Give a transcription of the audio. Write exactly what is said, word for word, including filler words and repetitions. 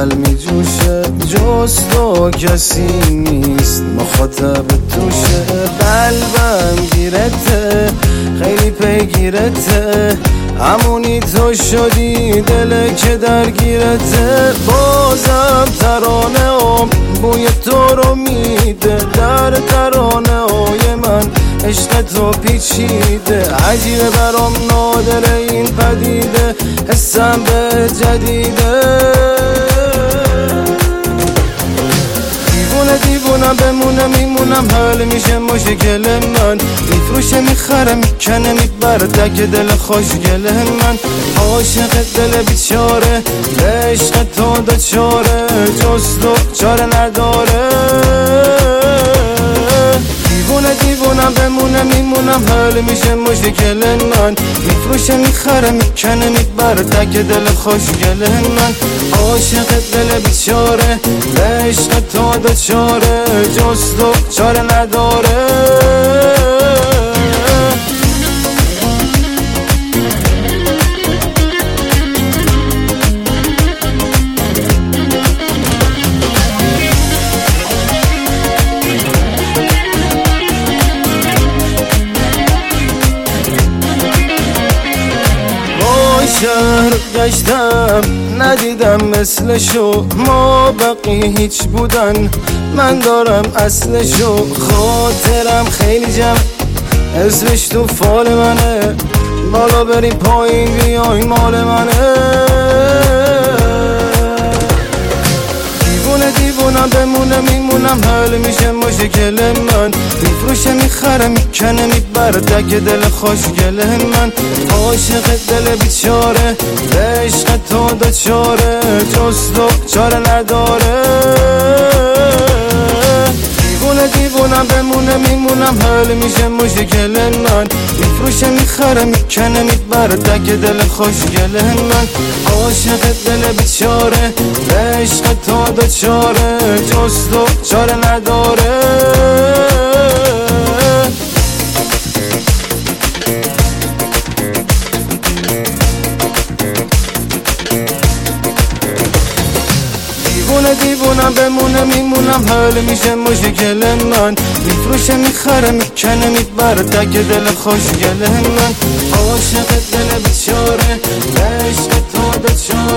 عسل میجوشه، جز تو کسی نیست مخاطب توشه. قلبم گیرته، خیلی پیگیرته، همونی تو شدی دل که درگیرته. بازم ترانه ام بوی تو رو میده، در ترانه های من عشق تو پیچیده. عجیبه برام نادره این پدیده، حسم به جدیده. دیوونه دیوونم بمونه میمونم، حل میشه مشکل من. میفروشه میخره میکنه میبره تک دل خوشگل من. عاشق دل بیچاره، به عشق تو دوچاره، جز تو چاره نداره. دیوونه دیوونم بمونه میمونم، حل میشه مشکل من. میفروشه میخره میکنه میبره تک دل خوشگل من. عاشق دل بیچاره، به عشق تو دوچاره، جز تو چاره نداره. شهر گشتم ندیدم مثلشو، ما بقی هیچ بودن من دارم اصلشو. خاطرم خیلی جمع، اسمش تو فال منه، بالا بریم پایین بیاین مال منه. دیوونه دیوونم بمونه میمونم، حل میشه مشکل من. میفروشه میخره میکنه میبره تک دل خوشگل من. عاشق دل بیچاره، به عشق تو دوچاره، جز تو چاره نداره. دیوونه دیوونم بمونه میمونم، حل میشه مشکل من. میفروشه میخره میکنه میبره تک دل خوشگل من. عاشق دل بیچاره، به عشق تو دوچاره، جز تو چاره نداره. دیوونه دیوونم بمونه میمونم، حل میشه مشکل من. میفروشه میخره میکنه میبره تک دل خوشگل من. عاشق دل بیچاره، به عشق تو دوچاره.